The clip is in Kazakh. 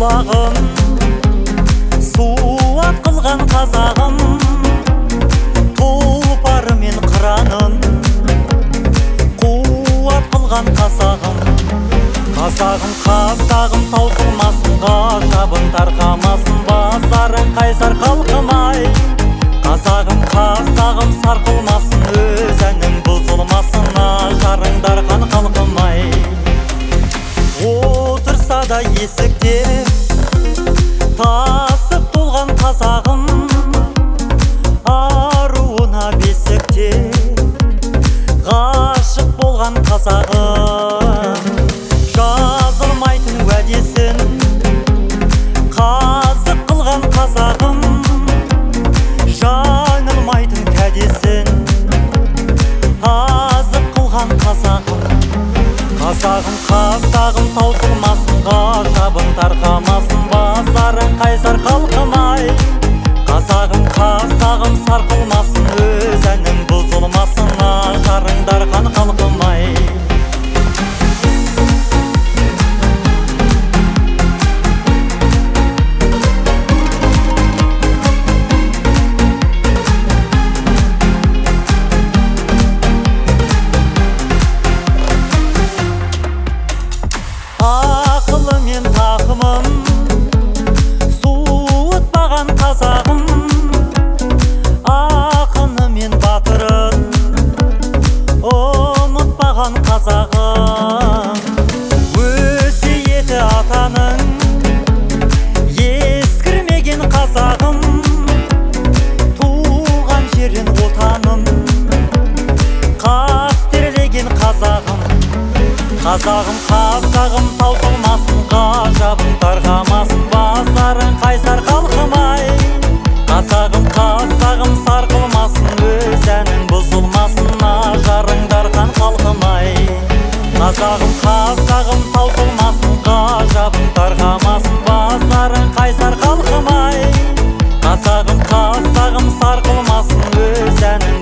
бұлағын суат қылған қазағым, тұлпары мен қыранын қуат қылған қазағым. Қазағым, қазағым таусылмасын, ғажабын тарқамасын, базарың қайсар қалқымай. Қазағым, қазағым сарқылмасын, өз әнің бұзылмасын, ажарың дархан қалқымай. Отырса да есікте тасып толған қазағым, аруына бесікте ғашық болған қазағым. Жазылмайтын уәдесін қазық қылған қазағым, жаңылмайтын кәдесін азық қылған қазағым. Қазағым, қазағым таусылмасын, ғажабын тарқамасын, базарың қайсар қалқымай. Қазағым, қазағым сарқылмасын, өз әнің бұзылмасын, ажарың дархан қалқымай. Ақылы мен тақымым суытпаған қазағым, ақыны мен батырын ұмытпаған қазағым. Өсиеті атаның ескірмеген қазағым, туған жерін отанын қастерлеген қазағым. Қазағым, қазағым таусылмасын, ғажабын тарқамасын, базарың қайсар қалқымай. Қазағым, қазағым сарқылмасын, өз әнің бұзылмасын, ажарың дархан қалқымай. Қазағым, қазағым таусылмасын, ғажабын тарқамасын, базарың қайсар қалқымай. Қазағым, қазағым сарқылмасын, өз әнің